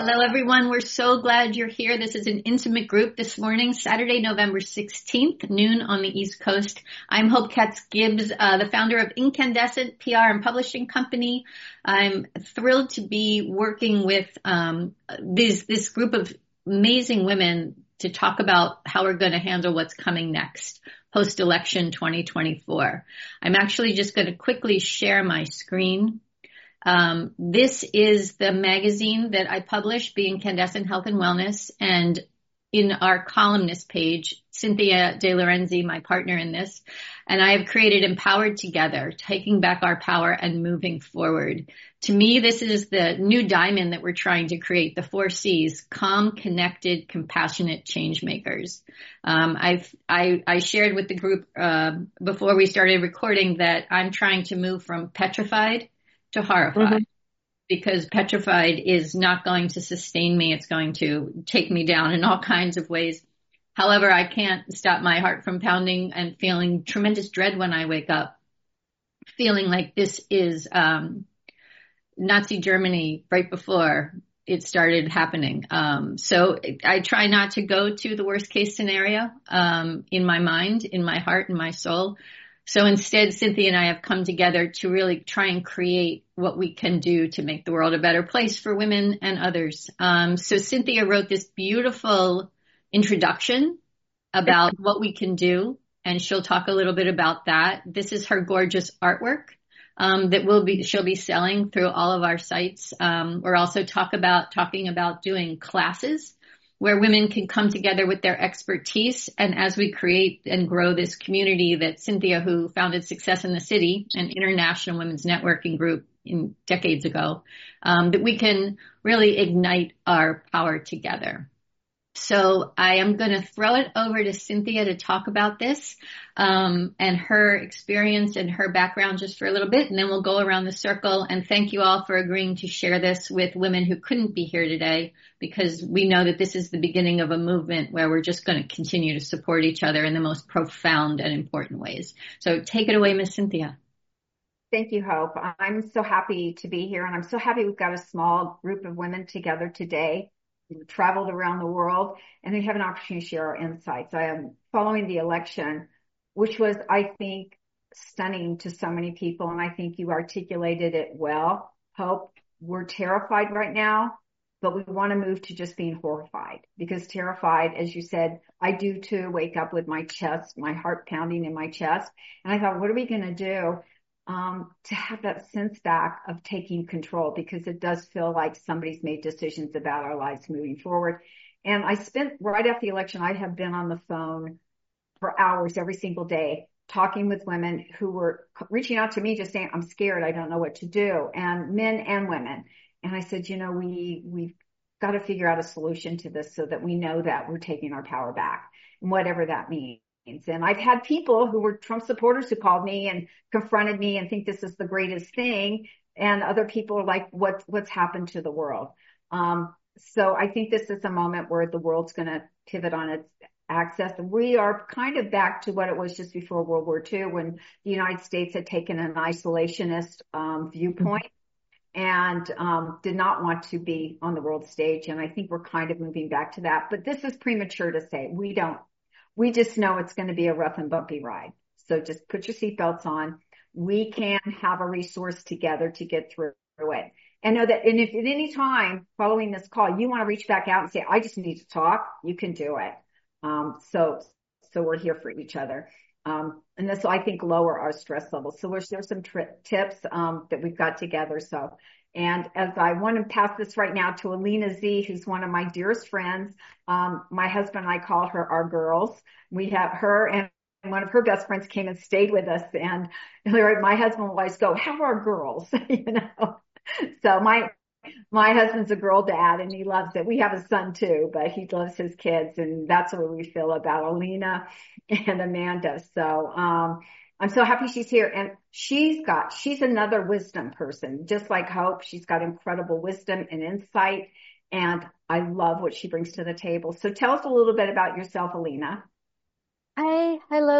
Hello, everyone. We're so glad you're here. This is an intimate group this morning, Saturday, November 16th, noon on the East Coast. I'm Hope Katz-Gibbs, the founder of Incandescent PR and Publishing Company. I'm thrilled to be working with this group of amazing women to talk about how we're going to handle what's coming next, post-election 2024. I'm actually just going to quickly share my screen. This is the magazine that I publish, Be Incandescent Health and Wellness. And in our columnist page, Cynthia De Lorenzi, my partner in this, and I have created Empowered Together, taking back our power and moving forward. To me, this is the new diamond that we're trying to create, the 4 C's: calm, connected, compassionate change makers. I shared with the group before we started recording that I'm trying to move from petrified to horrified, because petrified is not going to sustain me. It's going to take me down in all kinds of ways. However, I can't stop my heart from pounding and feeling tremendous dread when I wake up, feeling like this is Nazi Germany right before it started happening. So I try not to go to the worst case scenario in my mind, in my heart, in my soul. So instead, Cynthia and I have come together to really try and create what we can do to make the world a better place for women and others. So Cynthia wrote this beautiful introduction about what we can do, and she'll talk a little bit about that. This is her gorgeous artwork that she'll be selling through all of our sites. We're also talking about doing classes where women can come together with their expertise. And as we create and grow this community that Cynthia, who founded Success in the City, an international women's networking group decades ago, that we can really ignite our power together. So I am going to throw it over to Cynthia to talk about this and her experience and her background just for a little bit, and then we'll go around the circle. And thank you all for agreeing to share this with women who couldn't be here today, because we know that this is the beginning of a movement where we're just going to continue to support each other in the most profound and important ways. So take it away, Miss Cynthia. Thank you, Hope. I'm so happy to be here, and I'm so happy we've got a small group of women together today. We've traveled around the world, and we have an opportunity to share our insights. I am following the election, which was, I think, stunning to so many people, and I think you articulated it well. Hope, we're terrified right now, but we want to move to just being horrified, because terrified, as you said, I do too, wake up with my chest, my heart pounding in my chest. And I thought, what are we going to do to have that sense back of taking control? Because it does feel like somebody's made decisions about our lives moving forward. And I spent, right after the election, I have been on the phone for hours every single day, talking with women who were reaching out to me, just saying, I'm scared, I don't know what to do, and men and women. And I said, we've got to figure out a solution to this so that we know that we're taking our power back, whatever that means. And I've had people who were Trump supporters who called me and confronted me and think this is the greatest thing. And other people are like, what's happened to the world? So I think this is a moment where the world's going to pivot on its axis. We are kind of back to what it was just before World War II, when the United States had taken an isolationist viewpoint and did not want to be on the world stage. And I think we're kind of moving back to that. But this is premature to say. We just know it's going to be a rough and bumpy ride. So just put your seatbelts on. We can have a resource together to get through it. And know that, and if at any time following this call, you want to reach back out and say, I just need to talk, you can do it. So we're here for each other. And this will, I think, lower our stress levels. So we'll share some tips that we've got together. And as I want to pass this right now to Alina Z, who's one of my dearest friends, my husband and I call her our girls. We have her and one of her best friends came and stayed with us. And my husband will always go, how are our girls? So my husband's a girl dad and he loves it. We have a son too, but he loves his kids, and that's what we feel about Alina and Amanda. So, I'm so happy she's here, and she's another wisdom person, just like Hope. She's got incredible wisdom and insight, and I love what she brings to the table. So tell us a little bit about yourself, Alina. Hi, hello,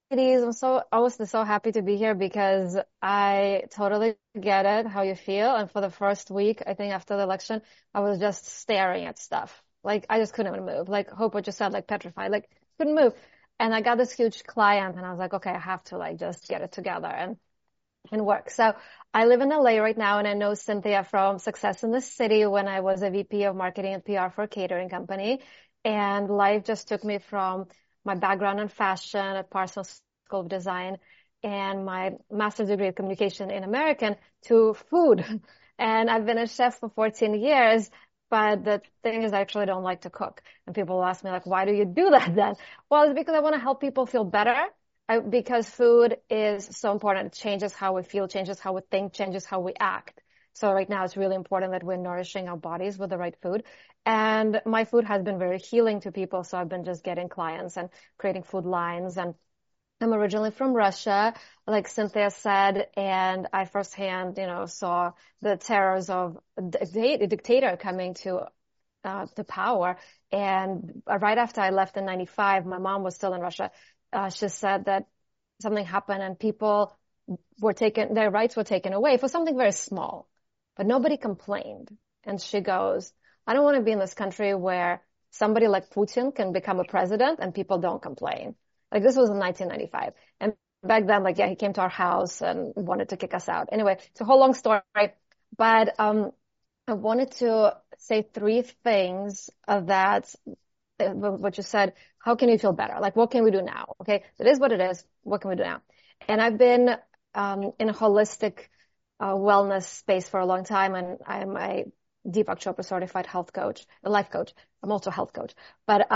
ladies. I was so happy to be here because I totally get it, how you feel. And for the first week, I think after the election, I was just staring at stuff. Like I just couldn't even move. Like Hope what you said, like petrified, like couldn't move. And I got this huge client and I was like, okay, I have to like just get it together and work. So I live in LA right now and I know Cynthia from Success in the City when I was a VP of marketing and PR for a catering company. And life just took me from my background in fashion at Parsons School of Design and my master's degree of communication in American to food. And I've been a chef for 14 years. But the thing is, I actually don't like to cook. And people will ask me, like, why do you do that then? Well, it's because I want to help people feel better because food is so important. It changes how we feel, changes how we think, changes how we act. So right now it's really important that we're nourishing our bodies with the right food. And my food has been very healing to people. So I've been just getting clients and creating food lines. And I'm originally from Russia, like Cynthia said, and I firsthand, saw the terrors of a dictator coming to power. And right after I left in 95, my mom was still in Russia. She said that something happened and people their rights were taken away for something very small, but nobody complained. And she goes, I don't want to be in this country where somebody like Putin can become a president and people don't complain. Like this was in 1995. And back then, like, yeah, he came to our house and wanted to kick us out. Anyway, it's a whole long story, but, I wanted to say three things that what you said, how can you feel better? Like, what can we do now? Okay. It is what it is. What can we do now? And I've been, in a holistic, wellness space for a long time. And I'm a Deepak Chopra certified health coach, a life coach. I'm also a health coach. But,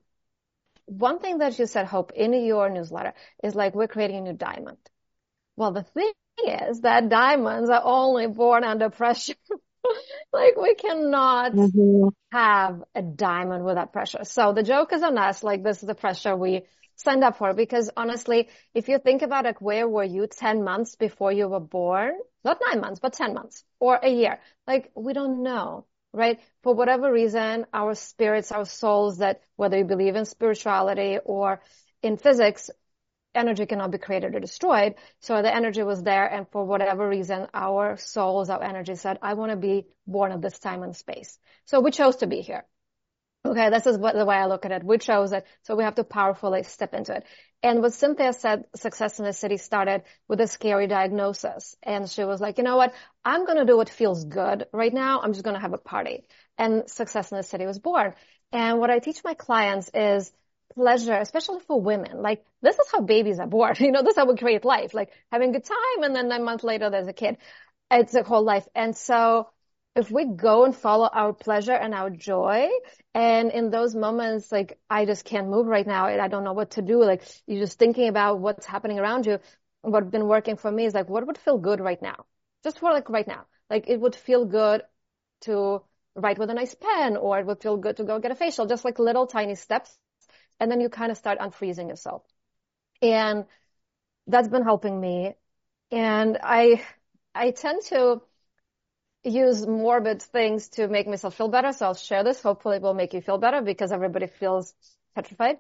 one thing that you said, Hope, in your newsletter is like, we're creating a new diamond. Well, the thing is that diamonds are only born under pressure. Like we cannot have a diamond without pressure. So the joke is on us. Like this is the pressure we signed up for. Because honestly, if you think about it, where were you 10 months before you were born? Not 9 months, but 10 months or a year. Like we don't know, right? For whatever reason, our spirits, our souls that whether you believe in spirituality or in physics, energy cannot be created or destroyed. So the energy was there. And for whatever reason, our souls, our energy said, I want to be born at this time and space. So we chose to be here. Okay. This is the way I look at it. We chose it. So we have to powerfully step into it. And what Cynthia said, Success in the City started with a scary diagnosis. And she was like, you know what? I'm going to do what feels good right now. I'm just going to have a party. And Success in the City was born. And what I teach my clients is pleasure, especially for women. Like this is how babies are born. This is how we create life, like having a good time. And then 9 months later, there's a kid. It's a whole life. And so if we go and follow our pleasure and our joy, and in those moments, like I just can't move right now and I don't know what to do. Like you're just thinking about what's happening around you. What's been working for me is like, what would feel good right now? Just for like right now, like it would feel good to write with a nice pen, or it would feel good to go get a facial, just like little tiny steps. And then you kind of start unfreezing yourself. And that's been helping me. And I tend to use morbid things to make myself feel better. So I'll share this. Hopefully it will make you feel better because everybody feels petrified.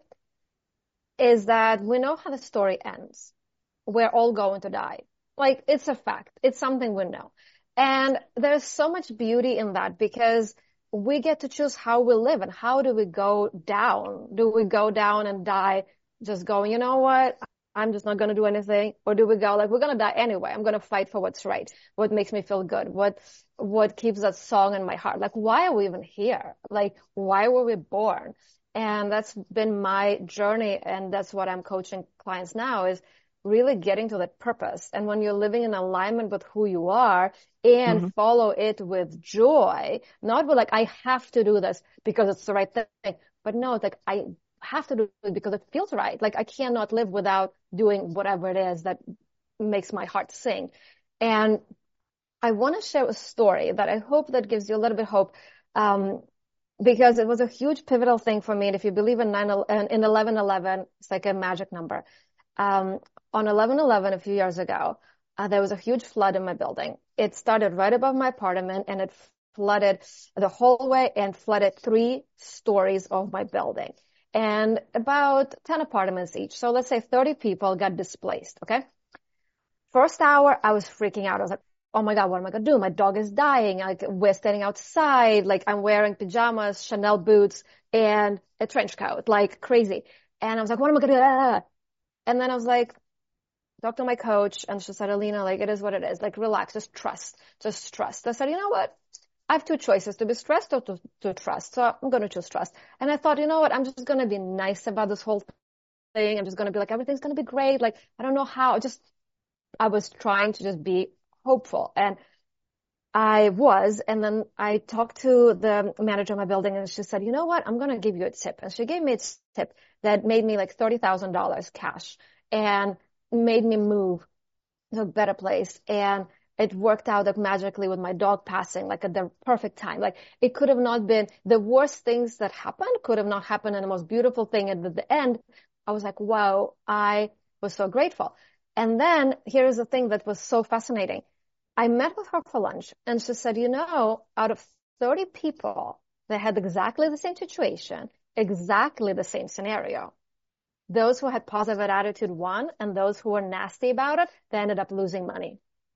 Is that we know how the story ends. We're all going to die. Like it's a fact. It's something we know. And there's so much beauty in that because we get to choose how we live and how do we go down? Do we go down and die just going, you know what? I'm just not going to do anything. Or do we go like, we're going to die anyway. I'm going to fight for what's right. What makes me feel good? What keeps that song in my heart? Like, why are we even here? Like, why were we born? And that's been my journey. And that's what I'm coaching clients now is really getting to that purpose. And when you're living in alignment with who you are and follow it with joy, not with like, I have to do this because it's the right thing, but no, it's like, I have to do it because it feels right. Like I cannot live without doing whatever it is that makes my heart sing. And I want to share a story that I hope that gives you a little bit of hope. Because it was a huge pivotal thing for me. And if you believe in 1111, it's like a magic number. On 11/11 a few years ago, there was a huge flood in my building. It started right above my apartment and it flooded the hallway and flooded 3 stories of my building. and about 10 apartments each. So let's say 30 people got displaced. Okay. First hour, I was freaking out. I was like, oh my God, what am I going to do? My dog is dying. Like, we're standing outside. Like, I'm wearing pajamas, Chanel boots, and a trench coat, like crazy. And I was like, what am I going to do? And then I was like, talked to my coach, and she said, Alina, like, it is what it is. Like, relax, just trust. I said, you know what? I have two choices, to be stressed or to trust. So I'm going to choose trust. And I thought, you know what? I'm just going to be nice about this whole thing. I'm just going to be like, everything's going to be great. Like, I don't know how. I was trying to just be hopeful, and I was. And then I talked to the manager of my building, and she said, you know what? I'm going to give you a tip. And she gave me a tip that made me like $30,000 cash and made me move to a better place. And it worked out like magically with my dog passing, like at the perfect time. Like, it could have not been the worst things that happened, could have not happened, and the most beautiful thing. And at the end, I was like, wow, I was so grateful. And then here's the thing that was so fascinating. I met with her for lunch, and she said, you know, out of 30 people that had exactly the same situation, exactly the same scenario, those who had positive attitude won, and those who were nasty about it, they ended up losing money.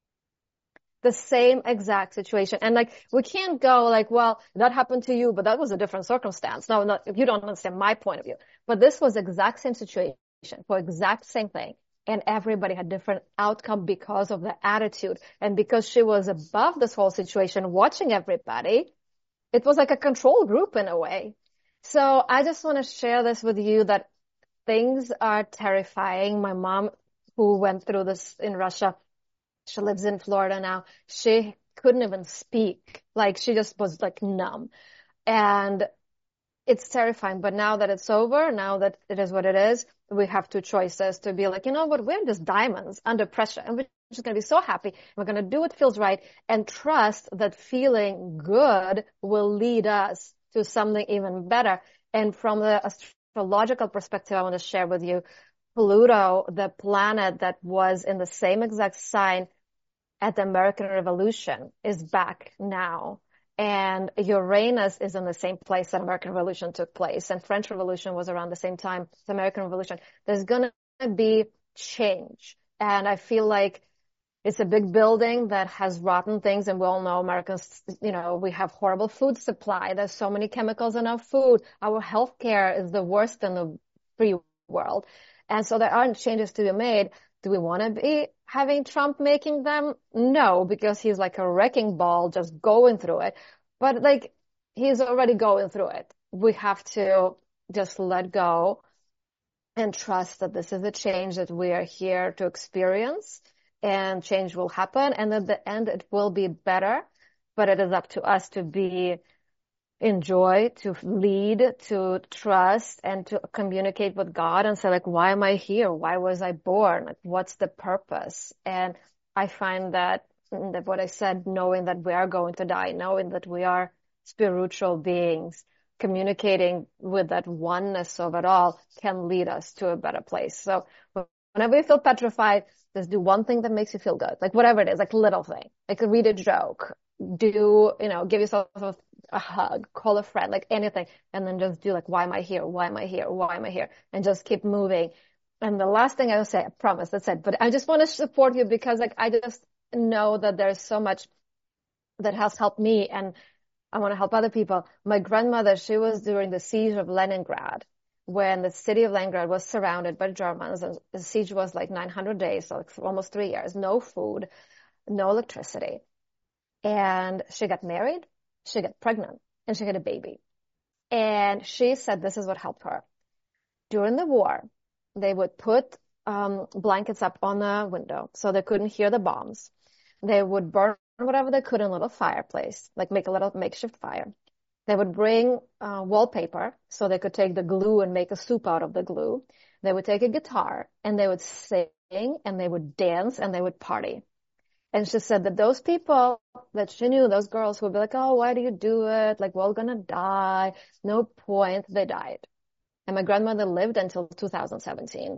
The same exact situation. And like, we can't go like, well, that happened to you, but that was a different circumstance. No, you don't understand my point of view. But this was exact same situation for exact same thing. And everybody had different outcome because of the attitude. And because she was above this whole situation, watching everybody, it was like a control group in a way. So I just want to share this with you, that things are terrifying. My mom, who went through this in Russia, she lives in Florida now. She couldn't even speak. Like, she just was like numb. And it's terrifying. But now that it's over, now that it is what it is, we have two choices to be like, you know what, we're just diamonds under pressure. And we're just going to be so happy. We're going to do what feels right and trust that feeling good will lead us to something even better. And from the astrological perspective, I want to share with you, Pluto, the planet that was in the same exact sign at the American Revolution, is back now. And Uranus is in the same place that American Revolution took place. And French Revolution was around the same time as American Revolution. There's going to be change. And I feel like it's a big building that has rotten things. And we all know Americans, you know, we have horrible food supply. There's so many chemicals in our food. Our healthcare is the worst in the free world. And so there aren't changes to be made. Do we want to be having Trump making them? No, because he's like a wrecking ball just going through it. But like, he's already going through it. We have to just let go and trust that this is a change that we are here to experience, and change will happen. And at the end, it will be better. But it is up to us to be enjoy, to lead, to trust, and to communicate with God and say, like, why am I here? Why was I born? Like, what's the purpose? And I find that what I said, knowing that we are going to die, knowing that we are spiritual beings, communicating with that oneness of it all can lead us to a better place. So whenever you feel petrified, just do one thing that makes you feel good. Like, whatever it is, like little thing, like read a joke, give yourself a hug, call a friend, like anything. And then just do like, why am I here? Why am I here? Why am I here? And just keep moving. And the last thing I will say, I promise, that's it. But I just want to support you, because like, I just know that there's so much that has helped me, and I want to help other people. My grandmother, she was during the siege of Leningrad, when the city of Leningrad was surrounded by Germans, and the siege was like 900 days, so like almost 3 years, no food, no electricity. And she got married, she got pregnant, and she had a baby. And she said this is what helped her. During the war, they would put blankets up on the window so they couldn't hear the bombs. They would burn whatever they could in a little fireplace, like make a little makeshift fire. They would bring wallpaper so they could take the glue and make a soup out of the glue. They would take a guitar and they would sing and they would dance and they would party. And she said that those people that she knew, those girls who would be like, oh, why do you do it? Like, we're all gonna die. No point. They died. And my grandmother lived until 2017.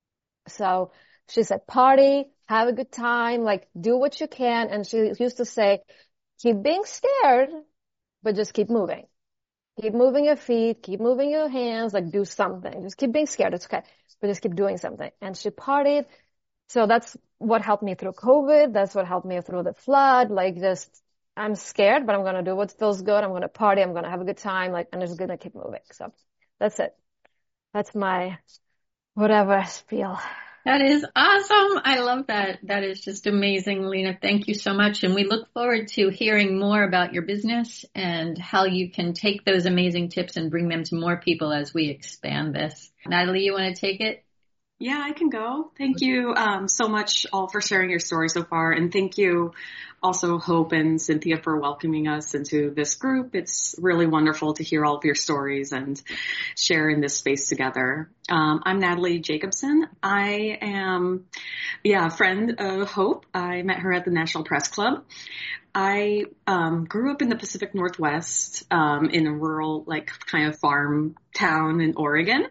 So she said, party, have a good time, like do what you can. And she used to say, keep being scared, but just keep moving. keep moving your feet, keep moving your hands, like do something. Just keep being scared. It's okay, but just keep doing something. And she partied. So that's what helped me through COVID. That's what helped me through the flood. Like just, I'm scared, but I'm going to do what feels good. I'm going to party. I'm going to have a good time. Like, I'm just going to keep moving. So that's it. That's my whatever spiel. That is awesome. I love that. That is just amazing, Lena. Thank you so much. And we look forward to hearing more about your business and how you can take those amazing tips and bring them to more people as we expand this. Natalie, you want to take it? Yeah, I can go. Thank you so much all for sharing your story so far. And thank you also, Hope and Cynthia, for welcoming us into this group. It's really wonderful to hear all of your stories and share in this space together. I'm Natalie Jacobson. I am, a friend of Hope. I met her at the National Press Club. I grew up in the Pacific Northwest, in a rural, like kind of farm town in Oregon.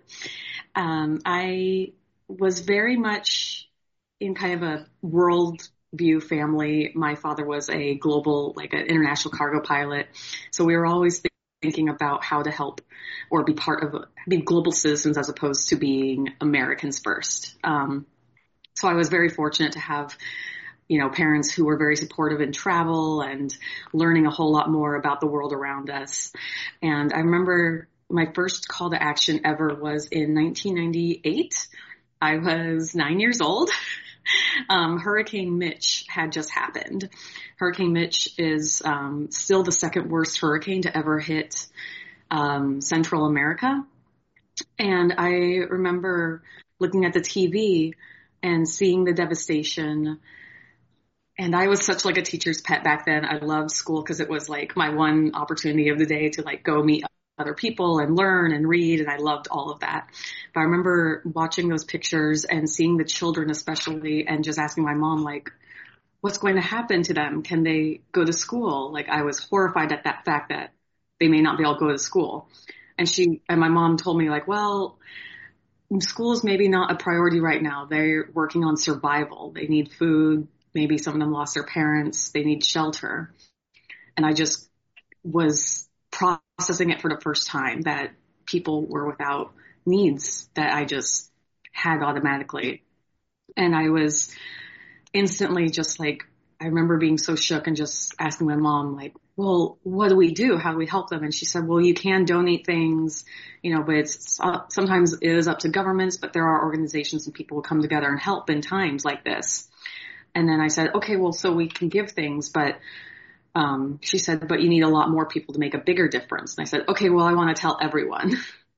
I was very much in kind of a world view family. My father was a global, like an international cargo pilot. So we were always thinking about how to help or be part of, be global citizens as opposed to being Americans first. So I was very fortunate to have, parents who were very supportive in travel and learning a whole lot more about the world around us. And I remember my first call to action ever was in 1998. I was 9 years old. Hurricane Mitch had just happened. Hurricane Mitch is still the second worst hurricane to ever hit Central America. And I remember looking at the TV and seeing the devastation. And I was such like a teacher's pet back then. I loved school because it was like my one opportunity of the day to like go meet other people and learn and read. And I loved all of that. But I remember watching those pictures and seeing the children especially and just asking my mom, like, what's going to happen to them? Can they go to school? Like I was horrified at that fact that they may not be able to go to school. And my mom told me like, well, school is maybe not a priority right now. They're working on survival. They need food. Maybe some of them lost their parents. They need shelter. And I just was processing it for the first time that people were without needs that I just had automatically. And I was instantly just like, I remember being so shook and just asking my mom, like, well, what do we do? How do we help them? And she said, well, you can donate things, but it's sometimes it is up to governments, but there are organizations and people who come together and help in times like this. And then I said, okay, well, so we can give things, but she said, but you need a lot more people to make a bigger difference. And I said, okay, well, I want to tell everyone.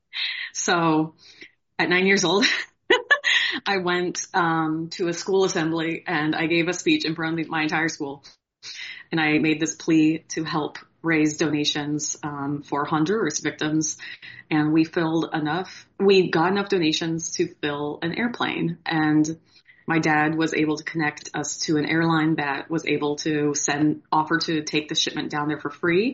So at 9 years old, I went to a school assembly and I gave a speech in front of my entire school. And I made this plea to help raise donations for Honduras victims. And we got enough donations to fill an airplane. And my dad was able to connect us to an airline that was able to offer to take the shipment down there for free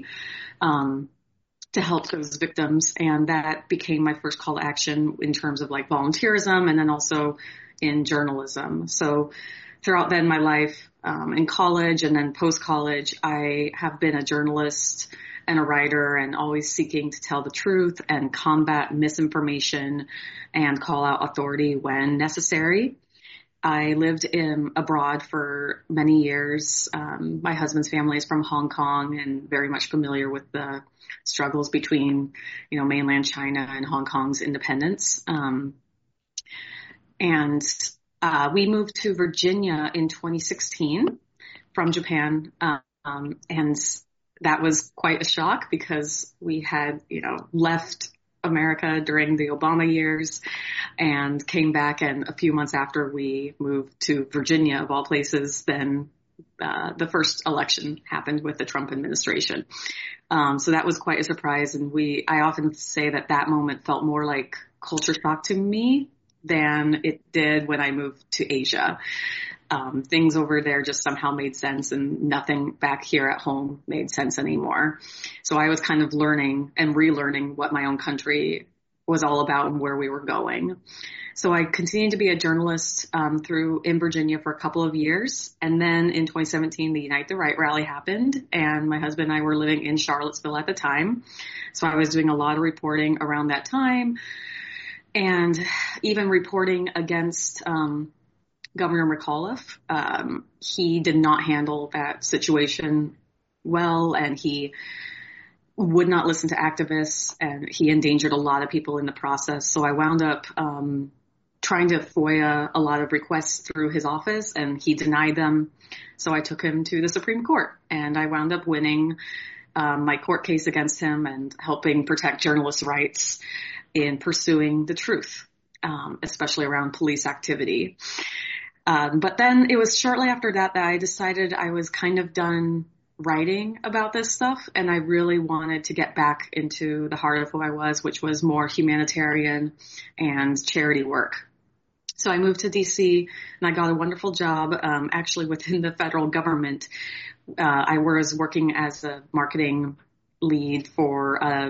to help those victims. And that became my first call to action in terms of like volunteerism and then also in journalism. So throughout then my life in college and then post-college, I have been a journalist and a writer and always seeking to tell the truth and combat misinformation and call out authority when necessary. I lived abroad for many years. My husband's family is from Hong Kong and very much familiar with the struggles between, mainland China and Hong Kong's independence. We moved to Virginia in 2016 from Japan. And that was quite a shock because we had, left America during the Obama years and came back. And a few months after we moved to Virginia, of all places, then the first election happened with the Trump administration. So that was quite a surprise. And I often say that moment felt more like culture shock to me than it did when I moved to Asia. Things over there just somehow made sense and nothing back here at home made sense anymore. So I was kind of learning and relearning what my own country was all about and where we were going. So I continued to be a journalist in Virginia for a couple of years. And then in 2017, the Unite the Right rally happened, and my husband and I were living in Charlottesville at the time. So I was doing a lot of reporting around that time, and even reporting against Governor McAuliffe. He did not handle that situation well, and he would not listen to activists, and he endangered a lot of people in the process. So I wound up trying to FOIA a lot of requests through his office, and he denied them. So I took him to the Supreme Court, and I wound up winning my court case against him and helping protect journalists' rights in pursuing the truth, especially around police activity. But then it was shortly after that I decided I was kind of done writing about this stuff, and I really wanted to get back into the heart of who I was, which was more humanitarian and charity work. So I moved to DC, and I got a wonderful job actually within the federal government. I was working as a marketing lead for a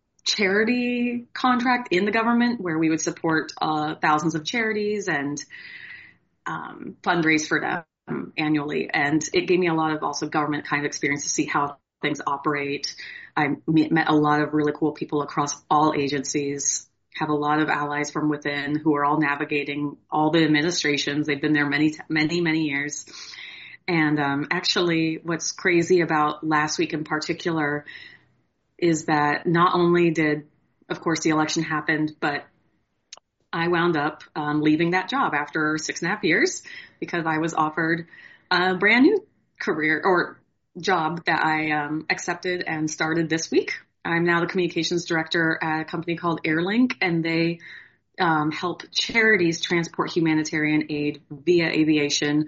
charity contract in the government where we would support thousands of charities and fundraise for them annually. And it gave me a lot of also government kind of experience to see how things operate. I met a lot of really cool people across all agencies, have a lot of allies from within who are all navigating all the administrations. They've been there many years. And actually what's crazy about last week in particular is that not only did, of course, the election happened, but I wound up leaving that job after 6.5 years because I was offered a brand new career or job that I accepted and started this week. I'm now the communications director at a company called Airlink, and they help charities transport humanitarian aid via aviation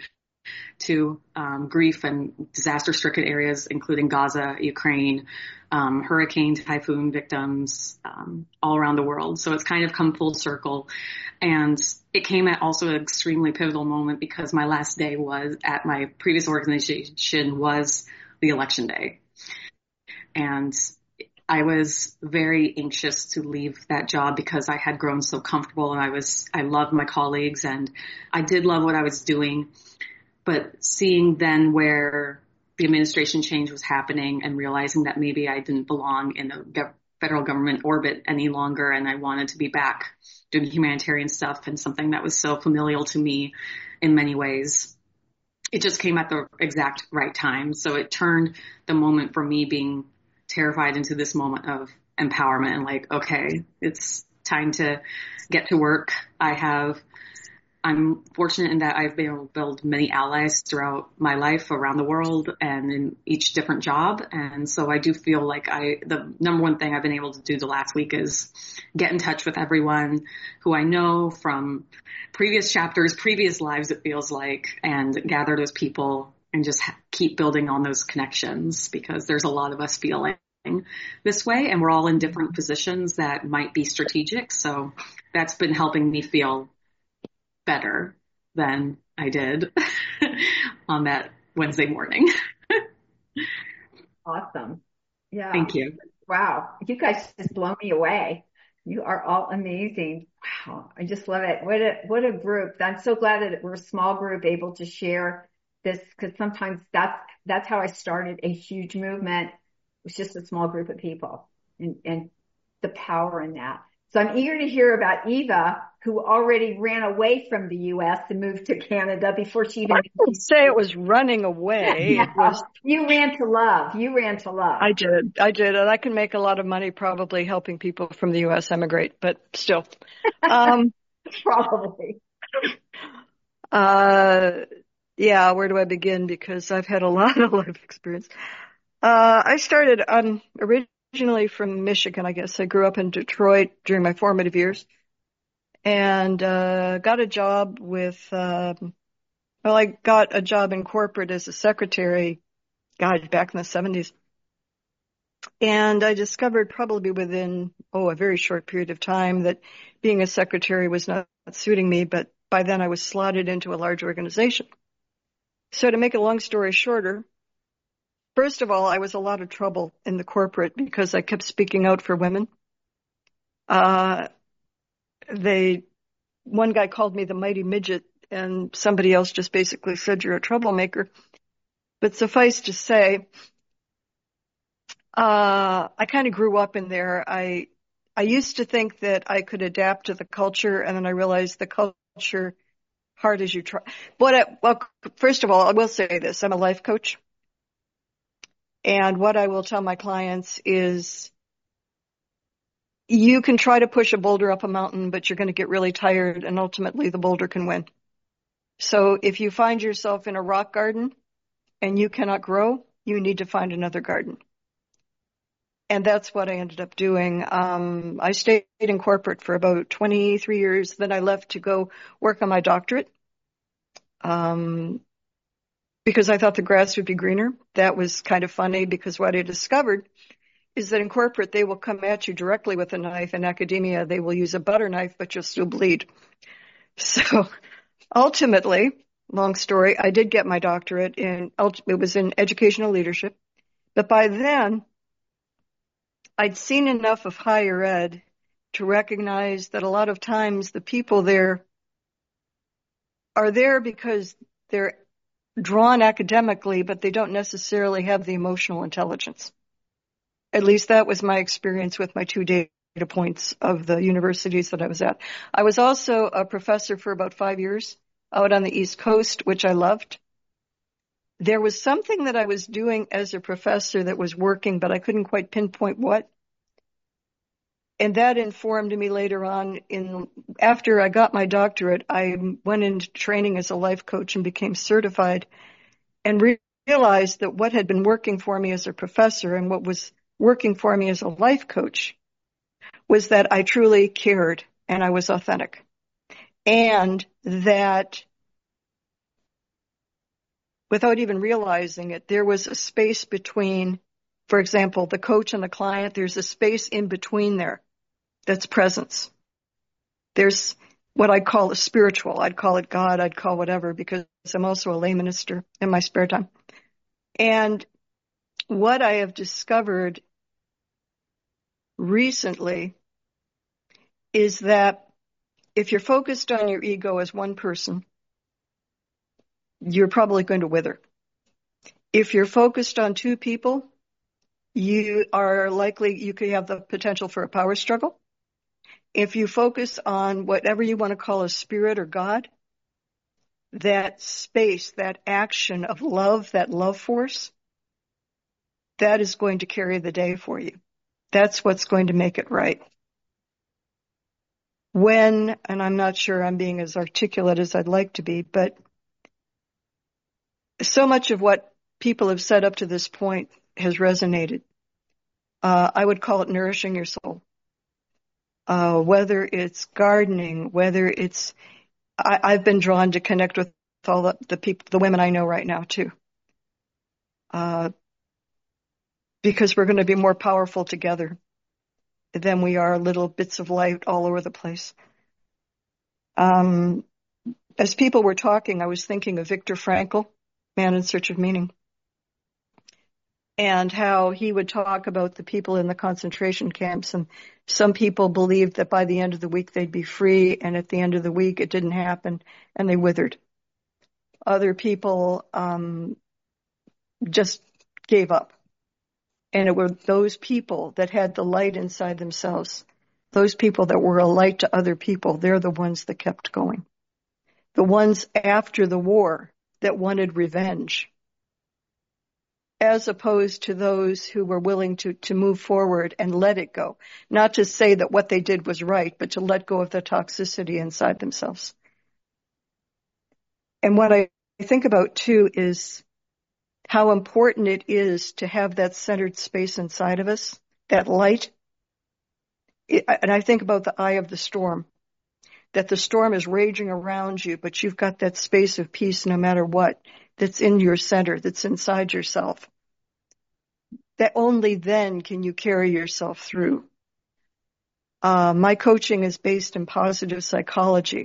to grief and disaster-stricken areas, including Gaza, Ukraine, hurricane, typhoon victims all around the world. So it's kind of come full circle. And it came at also an extremely pivotal moment because my last day was at my previous organization was the election day. And I was very anxious to leave that job because I had grown so comfortable, and I loved my colleagues, and I did love what I was doing. But seeing then where the administration change was happening and realizing that maybe I didn't belong in the federal government orbit any longer, and I wanted to be back doing humanitarian stuff and something that was so familial to me in many ways, it just came at the exact right time. So it turned the moment for me being terrified into this moment of empowerment and like, okay, it's time to get to work. I'm fortunate in that I've been able to build many allies throughout my life around the world and in each different job. And so I do feel like the number one thing I've been able to do the last week is get in touch with everyone who I know from previous chapters, previous lives, it feels like, and gather those people and just keep building on those connections because there's a lot of us feeling this way and we're all in different positions that might be strategic. So that's been helping me feel better than I did on that Wednesday morning. Awesome. Yeah. Thank you. Wow. You guys just blow me away. You are all amazing. Wow. I just love it. What a group. I'm so glad that we're a small group able to share this because sometimes that's how I started a huge movement. It was just a small group of people and the power in that. So I'm eager to hear about Eva, who already ran away from the U.S. and moved to Canada before she even... I wouldn't say it was running away. No, it was. You ran to love. I did. And I can make a lot of money probably helping people from the U.S. emigrate, but still. Probably. Yeah, where do I begin? Because I've had a lot of life experience. I started originally from Michigan, I guess. I grew up in Detroit during my formative years and got a job I got a job in corporate as a secretary, back in the 70s. And I discovered probably within, a very short period of time that being a secretary was not suiting me, but by then I was slotted into a large organization. So to make a long story shorter, first of all, I was a lot of trouble in the corporate because I kept speaking out for women. one guy called me the mighty midget, and somebody else just basically said you're a troublemaker. But suffice to say, I kind of grew up in there. I used to think that I could adapt to the culture, and then I realized the culture, hard as you try. Well, first of all, I will say this. I'm a life coach. And what I will tell my clients is you can try to push a boulder up a mountain, but you're going to get really tired, and ultimately the boulder can win. So if you find yourself in a rock garden and you cannot grow, you need to find another garden. And that's what I ended up doing. I stayed in corporate for about 23 years. Then I left to go work on my doctorate because I thought the grass would be greener. That was kind of funny because what I discovered is that in corporate, they will come at you directly with a knife. In academia, they will use a butter knife, but you'll still bleed. So ultimately, long story, I did get my doctorate it was in educational leadership. But by then, I'd seen enough of higher ed to recognize that a lot of times the people there are there because they're drawn academically, but they don't necessarily have the emotional intelligence. At least that was my experience with my 2 data points of the universities that I was at. I was also a professor for about 5 years out on the East Coast, which I loved. There was something that I was doing as a professor that was working, but I couldn't quite pinpoint what. And that informed me later on after I got my doctorate, I went into training as a life coach and became certified and realized that what had been working for me as a professor and what was working for me as a life coach was that I truly cared and I was authentic. And that without even realizing it, there was a space between, for example, the coach and the client. There's a space in between there that's presence. There's what I call a spiritual. I'd call it God. I'd call whatever, because I'm also a lay minister in my spare time. And what I have discovered recently is that if you're focused on your ego as one person, you're probably going to wither. If you're focused on two people, you could have the potential for a power struggle. If you focus on whatever you want to call a spirit or God, that space, that action of love, that love force, that is going to carry the day for you. That's what's going to make it right. And I'm not sure I'm being as articulate as I'd like to be, but so much of what people have said up to this point has resonated. I would call it nourishing your soul. Whether it's gardening, I've been drawn to connect with all the people, the women I know right now too. Because we're going to be more powerful together than we are little bits of light all over the place. As people were talking, I was thinking of Viktor Frankl, Man in Search of Meaning, and how he would talk about the people in the concentration camps. And some people believed that by the end of the week they'd be free, and at the end of the week it didn't happen, and they withered. Other people just gave up. And it were those people that had the light inside themselves, those people that were a light to other people, they're the ones that kept going. The ones after the war that wanted revenge, as opposed to those who were willing to move forward and let it go. Not to say that what they did was right, but to let go of the toxicity inside themselves. And what I think about too is how important it is to have that centered space inside of us, that light. And I think about the eye of the storm, that the storm is raging around you, but you've got that space of peace no matter what, that's in your center, that's inside yourself. That only then can you carry yourself through. My coaching is based in positive psychology.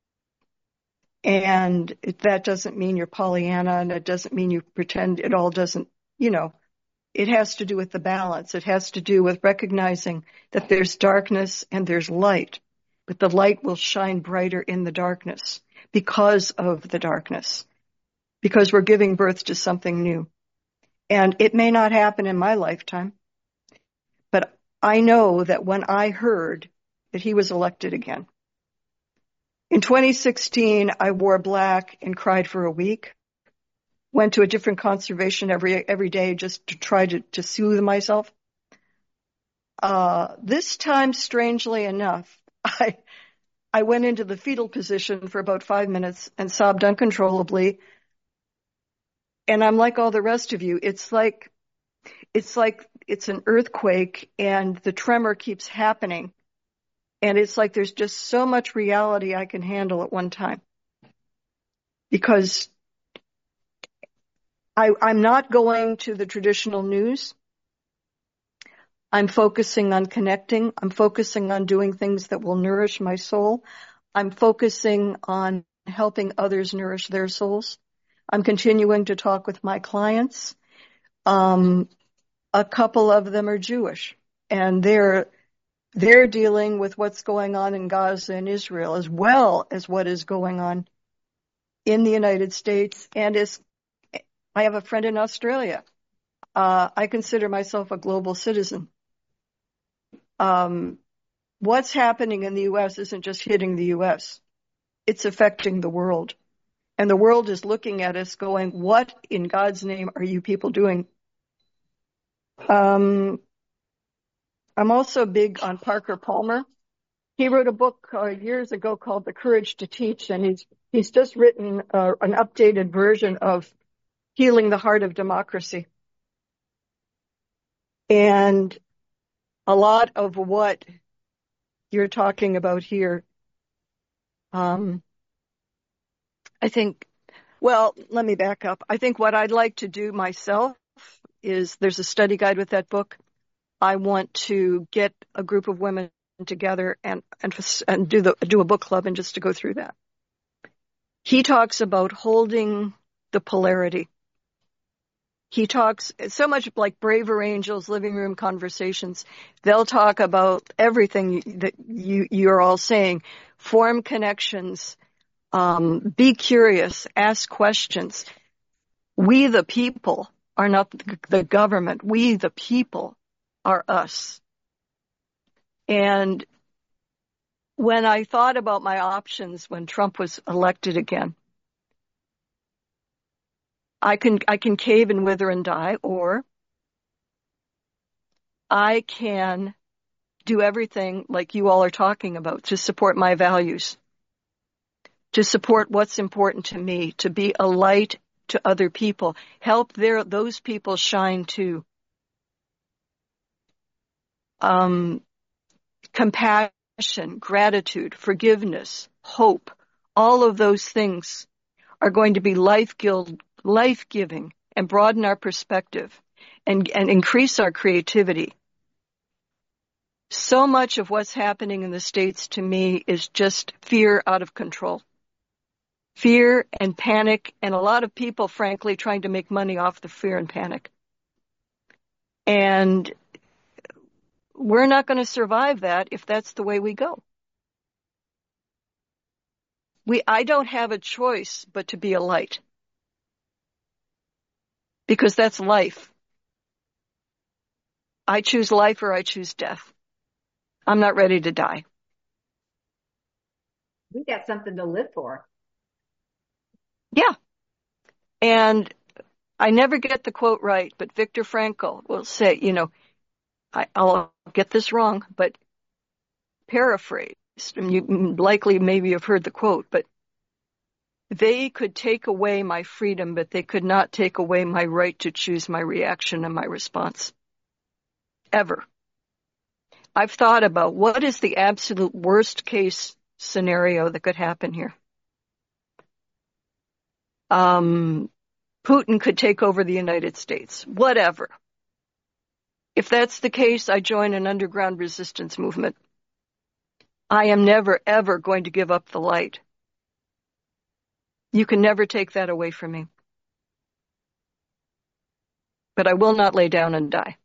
And that doesn't mean you're Pollyanna, and it doesn't mean you pretend it all doesn't, it has to do with the balance. It has to do with recognizing that there's darkness and there's light, but the light will shine brighter in the darkness because of the darkness, because we're giving birth to something new. And it may not happen in my lifetime, but I know that when I heard that he was elected again, in 2016, I wore black and cried for a week. Went to a different conservation every day just to try to soothe myself. This time, strangely enough, I went into the fetal position for about 5 minutes and sobbed uncontrollably. And I'm like all the rest of you. It's like it's an earthquake and the tremor keeps happening. And it's like there's just so much reality I can handle at one time. Because I'm not going to the traditional news. I'm focusing on connecting. I'm focusing on doing things that will nourish my soul. I'm focusing on helping others nourish their souls. I'm continuing to talk with my clients. A couple of them are Jewish, and they're dealing with what's going on in Gaza and Israel, as well as what is going on in the United States. And I have a friend in Australia. I consider myself a global citizen. What's happening in the U.S. isn't just hitting the U.S. It's affecting the world. And the world is looking at us going, what in God's name are you people doing? I'm also big on Parker Palmer. He wrote a book years ago called The Courage to Teach, and he's just written an updated version of Healing the Heart of Democracy. And a lot of what you're talking about here, I think, well, let me back up. I think what I'd like to do myself is there's a study guide with that book. I want to get a group of women together and do a book club and just to go through that. He talks about holding the polarity. He talks so much like Braver Angels, living room conversations. They'll talk about everything that you're all saying. Form connections. Be curious. Ask questions. We the people are not the government. We the people are us. And when I thought about my options when Trump was elected again, I can cave and wither and die, or I can do everything like you all are talking about to support my values, to support what's important to me, to be a light to other people, help those people shine too. Compassion, gratitude, forgiveness, hope, all of those things are going to be life-giving and broaden our perspective and increase our creativity. So much of what's happening in the States to me is just fear out of control. Fear and panic, and a lot of people, frankly, trying to make money off the fear and panic. And we're not going to survive that if that's the way we go. I don't have a choice but to be a light. Because that's life. I choose life or I choose death. I'm not ready to die. We got something to live for. Yeah. And I never get the quote right, but Viktor Frankl will say, I'll get this wrong, but paraphrased, and you likely maybe have heard the quote, but they could take away my freedom, but they could not take away my right to choose my reaction and my response. Ever. I've thought about what is the absolute worst case scenario that could happen here. Putin could take over the United States. Whatever. If that's the case, I join an underground resistance movement. I am never, ever going to give up the light. You can never take that away from me. but I will not lay down and die.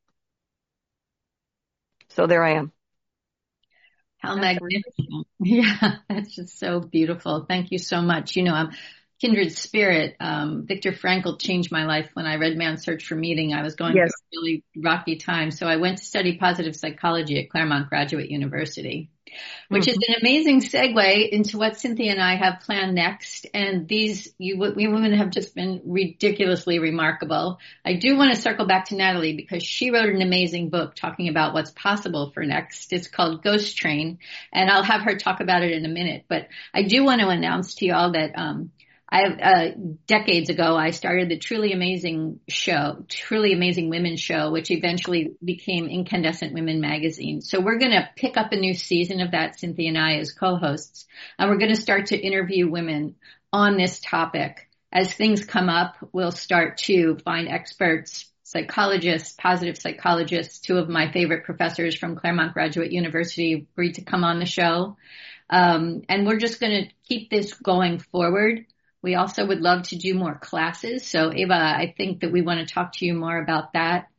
So there I am. How magnificent. Yeah, that's just so beautiful. Thank you so much. I'm kindred spirit. Viktor Frankl changed my life when I read Man's Search for Meaning. I was going through a really rocky time. So I went to study positive psychology at Claremont Graduate University, which is an amazing segue into what Cynthia and I have planned next. And we women have just been ridiculously remarkable. I do want to circle back to Natalie because she wrote an amazing book talking about what's possible for next. It's called Ghost Train, and I'll have her talk about it in a minute. But I do want to announce to you all that, decades ago, I started the Truly Amazing Women show, which eventually became Incandescent Women magazine. So we're going to pick up a new season of that, Cynthia and I as co-hosts, and we're going to start to interview women on this topic. As things come up, we'll start to find experts, psychologists, positive psychologists. Two of my favorite professors from Claremont Graduate University agreed to come on the show. And we're just going to keep this going forward. We also would love to do more classes. So Eva, I think that we want to talk to you more about that.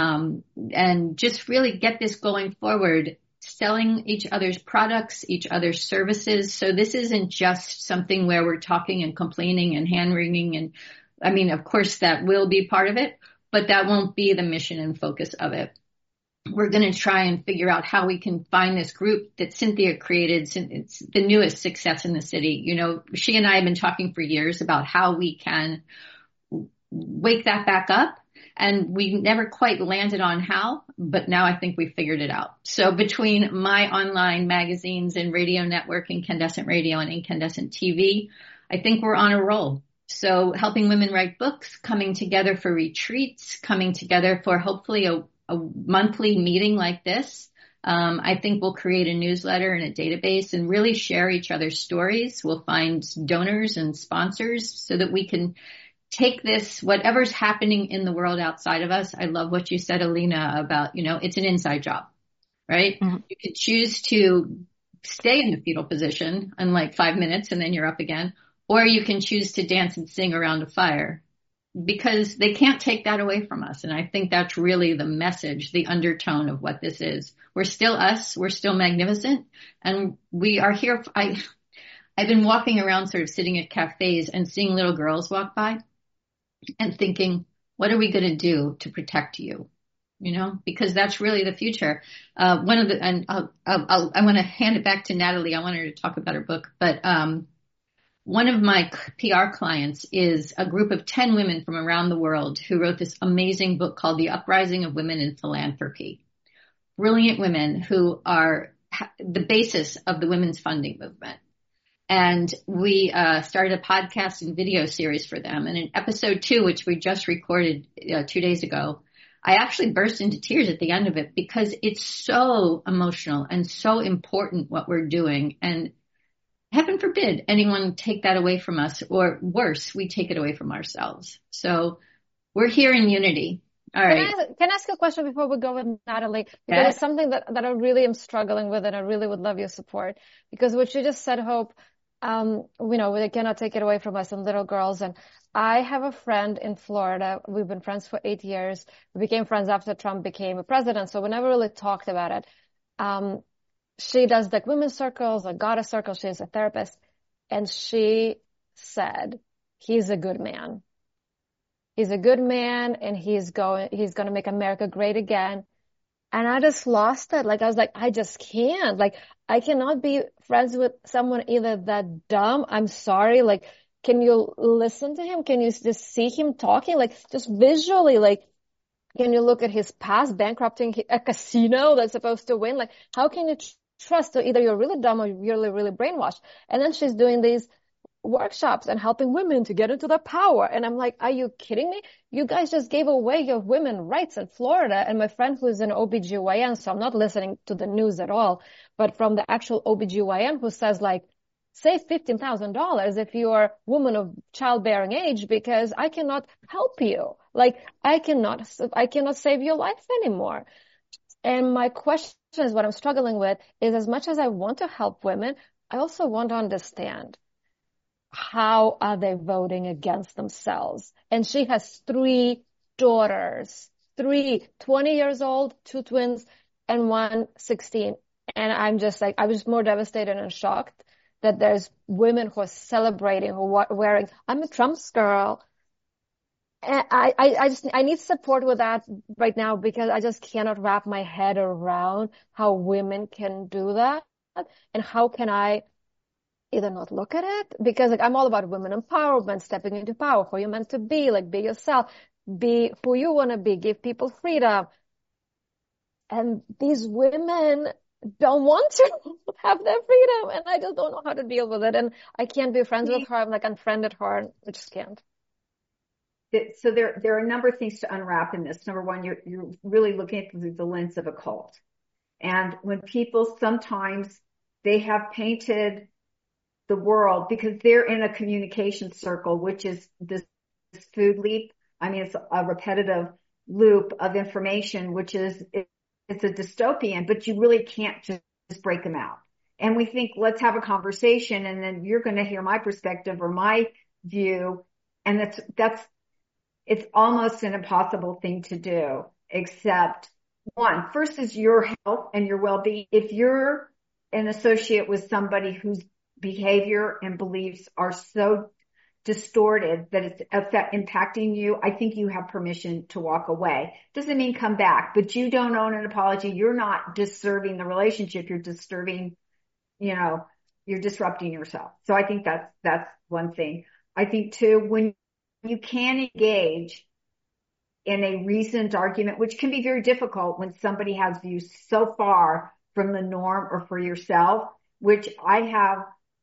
And just really get this going forward, selling each other's products, each other's services. So this isn't just something where we're talking and complaining and hand-wringing. And I mean, of course, that will be part of it, but that won't be the mission and focus of it. We're going to try and figure out how we can find this group that Cynthia created. It's the newest success in the city. She and I have been talking for years about how we can wake that back up. And we never quite landed on how, but now I think we figured it out. So between my online magazines and radio network, Incandescent Radio and Incandescent TV, I think we're on a roll. So helping women write books, coming together for retreats, coming together for hopefully a monthly meeting like this. I think we'll create a newsletter and a database and really share each other's stories. We'll find donors and sponsors so that we can take this, whatever's happening in the world outside of us. I love what you said, Alina, about, it's an inside job, right? Mm-hmm. You could choose to stay in the fetal position in like 5 minutes and then you're up again, or you can choose to dance and sing around a fire. Because they can't take that away from us. And I think that's really the message, the undertone of what this is. We're still us. We're still magnificent. And we are here. I've been walking around sort of sitting at cafes and seeing little girls walk by and thinking, what are we going to do to protect you? Because that's really the future. I want to hand it back to Natalie. I want her to talk about her book, but, one of my PR clients is a group of 10 women from around the world who wrote this amazing book called The Uprising of Women in Philanthropy. Brilliant women who are the basis of the women's funding movement. And we started a podcast and video series for them. And in episode 2, which we just recorded 2 days ago, I actually burst into tears at the end of it because it's so emotional and so important what we're doing. And heaven forbid anyone take that away from us, or worse, we take it away from ourselves. So we're here in unity. All right. Can I ask a question before we go with Natalie? Because it's something that I really am struggling with, and I really would love your support. Because what you just said, Hope, they cannot take it away from us and little girls. And I have a friend in Florida. We've been friends for 8 years. We became friends after Trump became a president. So we never really talked about it. She does like women's circles, a goddess circle. She's a therapist. And she said, he's a good man. He's a good man and he's going to make America great again. And I just lost it. Like, I was like, I just can't. Like, I cannot be friends with someone either that dumb. I'm sorry. Like, can you listen to him? Can you just see him talking? Like, just visually, like, can you look at his past bankrupting a casino that's supposed to win? Like, how can you trust? So either you're really dumb or you're really, really brainwashed. And then she's doing these workshops and helping women to get into their power. And I'm like, are you kidding me? You guys just gave away your women rights in Florida. And my friend who's an OBGYN, so I'm not listening to the news at all, but from the actual OBGYN who says like, save $15,000 if you're a woman of childbearing age, because I cannot help you. Like, I cannot save your life anymore. And my question is, what I'm struggling with is, as much as I want to help women, I also want to understand, how are they voting against themselves? And she has 3 daughters, 3, 20 years old, 2 twins, and 1 16. And I'm just like, I was more devastated and shocked that there's women who are celebrating, who are wearing, I'm a Trump's girl. And I need support with that right now because I just cannot wrap my head around how women can do that. And how can I either not look at it? Because like I'm all about women empowerment, stepping into power, who you're meant to be, like be yourself, be who you want to be, give people freedom. And these women don't want to have their freedom, and I just don't know how to deal with it. And I can't be friends with her. I'm like unfriended her, and I just can't. So there are a number of things to unwrap in this. Number one, you're really looking at through the lens of a cult. And when people sometimes they have painted the world because they're in a communication circle, which is this food leap. I mean, it's a repetitive loop of information, which is, it's a dystopian, but you really can't just break them out. And we think, let's have a conversation and then you're going to hear my perspective or my view. And it's almost an impossible thing to do, except one, first is your health and your well-being. If you're an associate with somebody whose behavior and beliefs are so distorted that it's impacting you, I think you have permission to walk away. Doesn't mean come back, but you don't own an apology. You're not disturbing the relationship. You're disturbing, you're disrupting yourself. So I think that's one thing. I think too, when you can engage in a reasoned argument, which can be very difficult when somebody has views so far from the norm or for yourself, which I have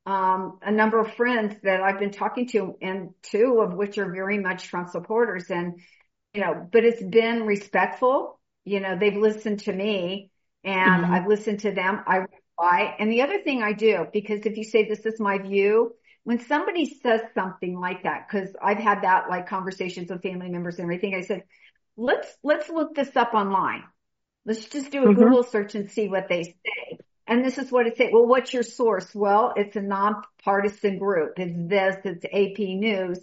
a number of friends that I've been talking to, and 2 of which are very much Trump supporters. And, but it's been respectful. They've listened to me and I've listened to them. I reply. And the other thing I do, because if you say, this is my view, when somebody says something like that, because I've had that like conversations with family members and everything, I said, let's look this up online. Let's just do a Google search and see what they say. And this is what it says. Well, what's your source? Well, it's a nonpartisan group. It's AP News.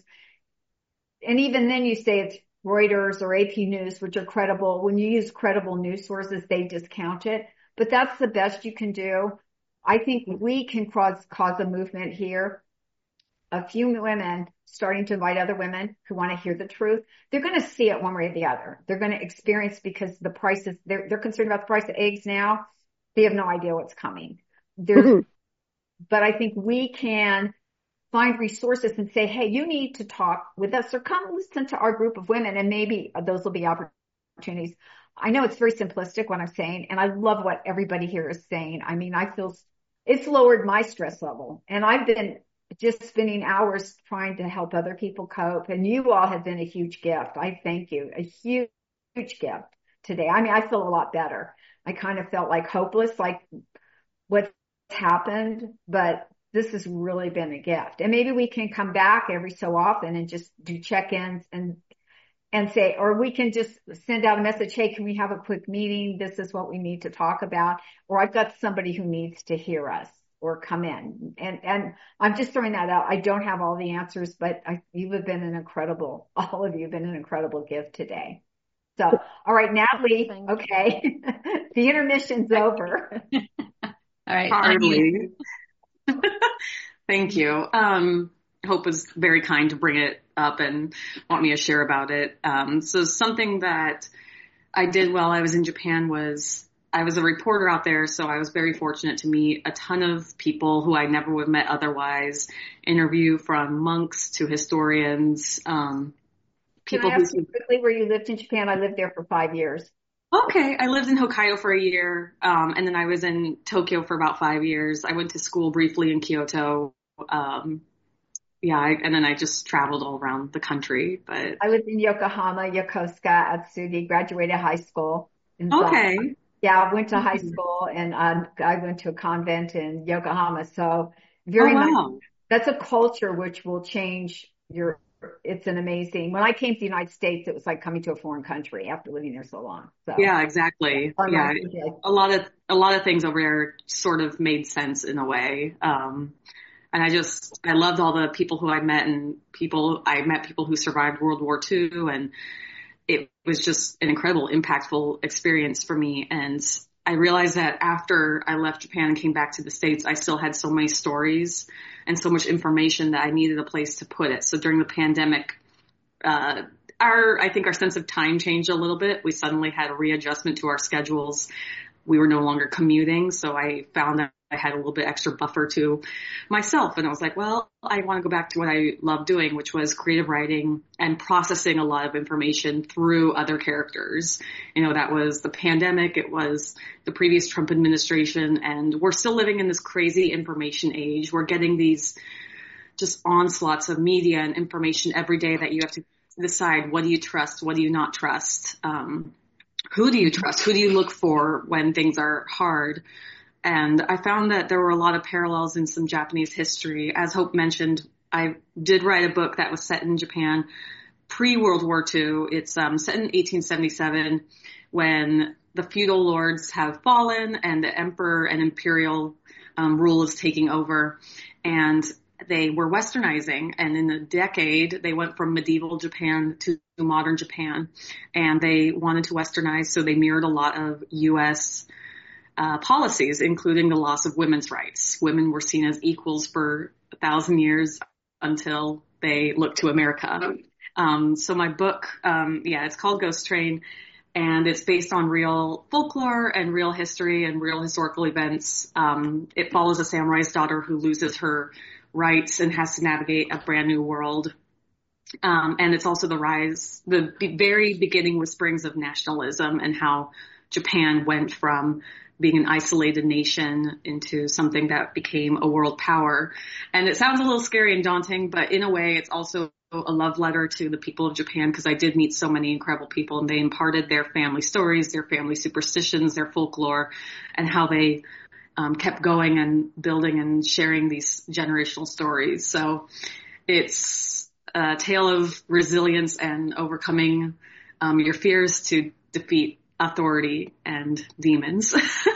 And even then you say it's Reuters or AP News, which are credible. When you use credible news sources, they discount it. But that's the best you can do. I think we can cause a movement here. A few women starting to invite other women who want to hear the truth. They're going to see it one way or the other. They're going to experience, because the prices, they're concerned about the price of eggs now. They have no idea what's coming. But I think we can find resources and say, hey, you need to talk with us or come listen to our group of women, and maybe those will be opportunities. I know it's very simplistic what I'm saying, and I love what everybody here is saying. I mean, I feel it's lowered my stress level, and I've been just spending hours trying to help other people cope. And you all have been a huge gift. I thank you. A huge, huge gift today. I mean, I feel a lot better. I kind of felt like hopeless, like what's happened, but this has really been a gift. And maybe we can come back every so often and just do check-ins and say, or we can just send out a message. Hey, can we have a quick meeting? This is what we need to talk about. Or I've got somebody who needs to hear us or come in. And I'm just throwing that out. I don't have all the answers, but you have been all of you have been an incredible gift today. So, all right, Natalie, okay. The intermission's over. All right. Hardly. Thank you. Hope was very kind to bring it up and want me to share about it. So something that I did while I was in Japan was I was a reporter out there, so I was very fortunate to meet a ton of people who I never would have met otherwise, interview from monks to historians, people. Can I ask you quickly where you lived in Japan? I lived there for 5 years. Okay. I lived in Hokkaido for a year. And then I was in Tokyo for about 5 years. I went to school briefly in Kyoto. And then I just traveled all around the country, but I was in Yokohama, Yokosuka, Atsugi, graduated high school. Okay. Yeah. I went to high school and, I went to a convent in Yokohama. So very much, that's a culture which will change it's an amazing, when I came to the United States, it was like coming to a foreign country after living there so long. So, yeah, exactly. Yeah. A lot of things over there sort of made sense in a way. And I loved all the people who I met, and I met people who survived World War II, and it was just an incredible, impactful experience for me. And I realized that after I left Japan and came back to the States, I still had so many stories and so much information that I needed a place to put it. So during the pandemic, I think our sense of time changed a little bit. We suddenly had a readjustment to our schedules. We were no longer commuting. So I found that I had a little bit extra buffer to myself. And I was like, well, I want to go back to what I love doing, which was creative writing and processing a lot of information through other characters. That was the pandemic. It was the previous Trump administration. And we're still living in this crazy information age. We're getting these just onslaughts of media and information every day that you have to decide, what do you trust? What do you not trust? Who do you trust? Who do you look for when things are hard? And I found that there were a lot of parallels in some Japanese history. As Hope mentioned, I did write a book that was set in Japan pre-World War II. It's set in 1877 when the feudal lords have fallen and the emperor and imperial rule is taking over. And they were westernizing. And in a decade, they went from medieval Japan to modern Japan. And they wanted to westernize, so they mirrored a lot of U.S. Policies, including the loss of women's rights. Women were seen as equals for 1,000 years until they looked to America. So my book, it's called Ghost Train, and it's based on real folklore and real history and real historical events. It follows a samurai's daughter who loses her rights and has to navigate a brand new world. And it's also the very beginning whisperings of nationalism and how Japan went from being an isolated nation into something that became a world power. And it sounds a little scary and daunting, but in a way, it's also a love letter to the people of Japan, because I did meet so many incredible people, and they imparted their family stories, their family superstitions, their folklore, and how they kept going and building and sharing these generational stories. So it's a tale of resilience and overcoming your fears to defeat authority and demons.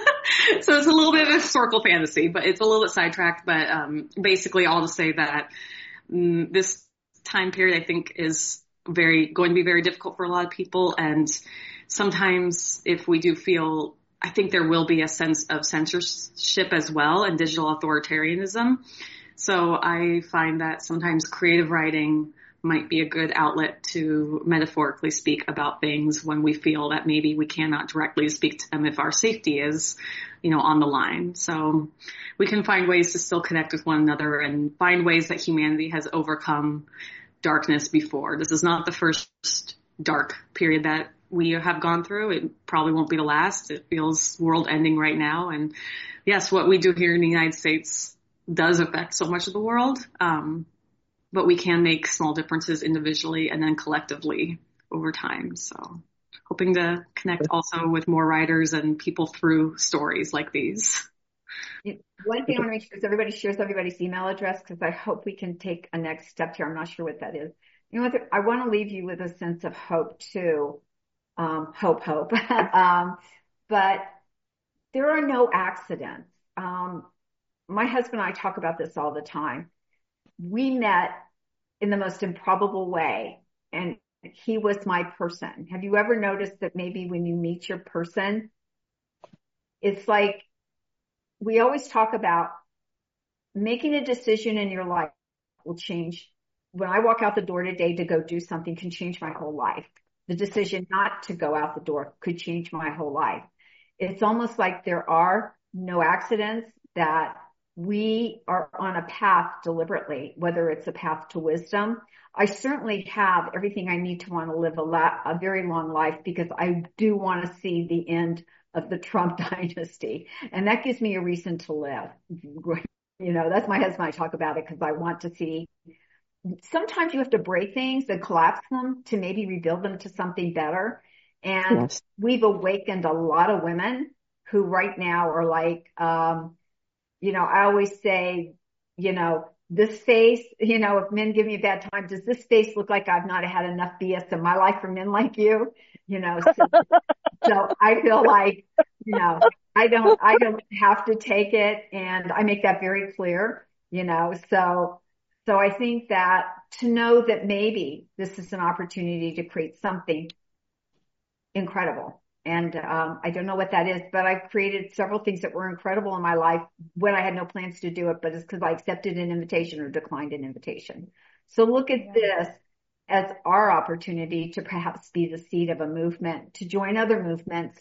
So it's a little bit of a historical fantasy, but it's a little bit sidetracked. But basically, all to say that this time period, I think, is going to be very difficult for a lot of people. And sometimes if we do feel, I think there will be a sense of censorship as well and digital authoritarianism. So I find that sometimes creative writing might be a good outlet to metaphorically speak about things when we feel that maybe we cannot directly speak to them if our safety is, on the line. So we can find ways to still connect with one another and find ways that humanity has overcome darkness before. This is not the first dark period that we have gone through. It probably won't be the last. It feels world ending right now. And yes, what we do here in the United States does affect so much of the world. But we can make small differences individually and then collectively over time. So hoping to connect also with more writers and people through stories like these. One thing I want to make sure is everybody shares everybody's email address, because I hope we can take a next step here. I'm not sure what that is. I want to leave you with a sense of hope too. Hope. But there are no accidents. My husband and I talk about this all the time. We met in the most improbable way, and he was my person. Have you ever noticed that maybe when you meet your person, it's like we always talk about making a decision in your life will change. When I walk out the door today to go do something can change my whole life. The decision not to go out the door could change my whole life. It's almost like there are no accidents, that we are on a path deliberately, whether it's a path to wisdom. I certainly have everything I need to want to live a very long life, because I do want to see the end of the Trump dynasty. And that gives me a reason to live. That's my husband. I talk about it because I want to see. Sometimes you have to break things and collapse them to maybe rebuild them to something better. And yes, we've awakened a lot of women who right now are like, I always say, this face, if men give me a bad time, does this face look like I've not had enough BS in my life from men like you? So I feel like, I don't have to take it. And I make that very clear, so I think that to know that maybe this is an opportunity to create something incredible. And I don't know what that is, but I've created several things that were incredible in my life when I had no plans to do it, but it's because I accepted an invitation or declined an invitation. So look at this as our opportunity to perhaps be the seed of a movement, to join other movements,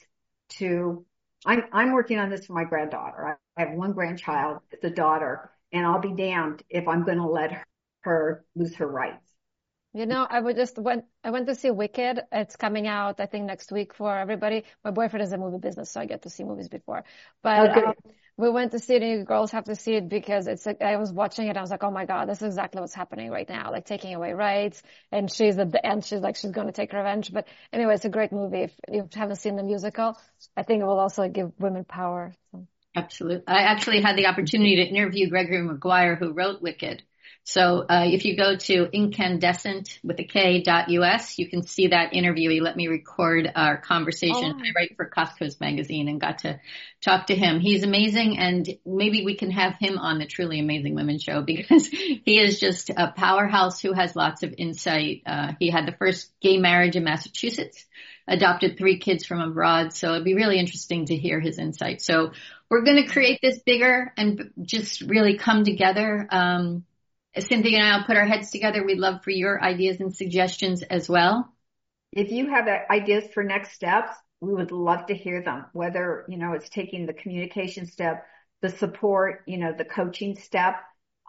I'm working on this for my granddaughter. I have one grandchild, it's a daughter, and I'll be damned if I'm going to let her lose her rights. You know, I went to see Wicked. It's coming out, I think, next week for everybody. My boyfriend is in movie business, so I get to see movies before. But we went to see it, and you girls have to see it because it's like, I was watching it, and I was like, oh my God, this is exactly what's happening right now, like taking away rights. And she's at the end, she's going to take revenge. But anyway, it's a great movie. If you haven't seen the musical, I think it will also give women power. So. Absolutely. I actually had the opportunity to interview Gregory Maguire, who wrote Wicked. So if you go to incandescent with a K.us, you can see that interview. He let me record our conversation. I write for Costco's magazine and got to talk to him. He's amazing, and maybe we can have him on the Truly Amazing Women show because he is just a powerhouse who has lots of insight. He had the first gay marriage in Massachusetts, adopted 3 kids from abroad. So it'd be really interesting to hear his insight. So we're going to create this bigger and just really come together. Cynthia and I will put our heads together. We'd love for your ideas and suggestions as well. If you have ideas for next steps, we would love to hear them, whether, it's taking the communication step, the support, the coaching step,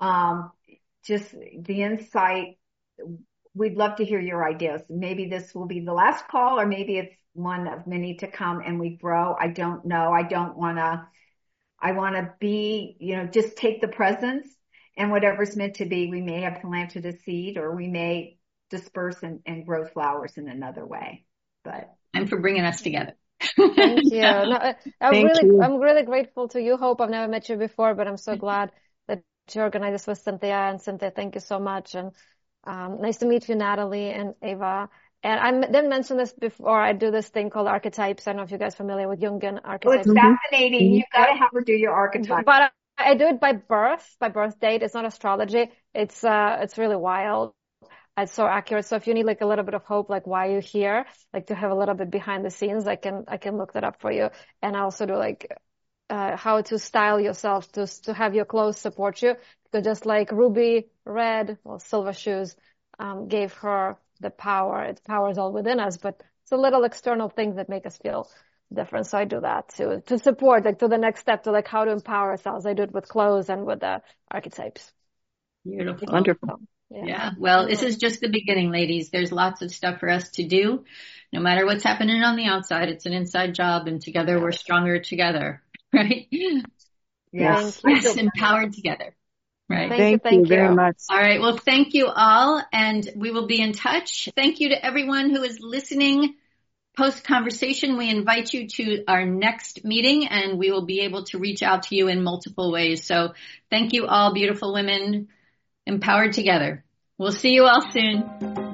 just the insight. We'd love to hear your ideas. Maybe this will be the last call, or maybe it's one of many to come and we grow. I don't know. I want to be, just take the presence. And whatever's meant to be, we may have planted a seed, or we may disperse and grow flowers in another way. But and for bringing us together. Thank you. No, I'm really grateful to you, Hope. I've never met you before, but I'm so glad that you organized this with Cynthia. And Cynthia, thank you so much. And nice to meet you, Natalie and Ava. And I didn't mention this before. I do this thing called archetypes. I don't know if you guys are familiar with Jungian archetypes. Oh, it's fascinating. You've got to have her do your archetype. But I do it by birth date. It's not astrology. It's really wild. It's so accurate. So if you need like a little bit of hope, like why you're here, like to have a little bit behind the scenes, I can look that up for you. And I also do like, how to style yourself to have your clothes support you. Because just like Ruby Red, Silver Shoes, gave her the power. The power is all within us, but it's a little external things that make us feel different. So I do that to support, like to the next step, to like how to empower ourselves. I do it with clothes and with the archetypes. Beautiful. Wonderful. Yeah. Well, this is just the beginning, ladies. There's lots of stuff for us to do. No matter what's happening on the outside, it's an inside job, and together we're stronger together, right? Yes. Yes, empowered together. Right. Thank you very much. All right. Well, thank you all, and we will be in touch. Thank you to everyone who is listening. Post-conversation, we invite you to our next meeting, and we will be able to reach out to you in multiple ways. So thank you all, beautiful women, empowered together. We'll see you all soon.